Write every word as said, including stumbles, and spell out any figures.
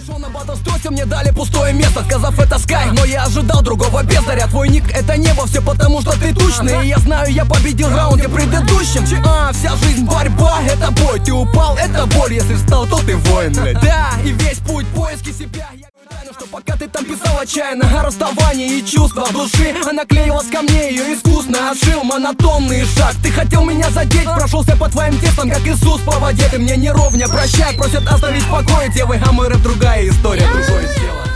Пришел на батл стройся, мне дали пустое место, сказав это скай, но я ожидал другого бездаря. Твой ник это небо, все потому что ты тучный. И я знаю, я победил в раунде предыдущем. А, вся жизнь борьба, это бой. Ты упал, это боль, если встал, то ты воин, блядь. Да, и весь путь поиски себя. Я тайну, что пока ты там писал отчаянно о расставании и чувствах души, она клеилась ко мне, ее искусно отшил монотонный шаг. Ты хотел меня задеть, прошелся по твоим тестам, как Иисус по воде. Ты мне не ровня, прощай, просят оставить в покое девы, а мой рэп другая история, другое дело.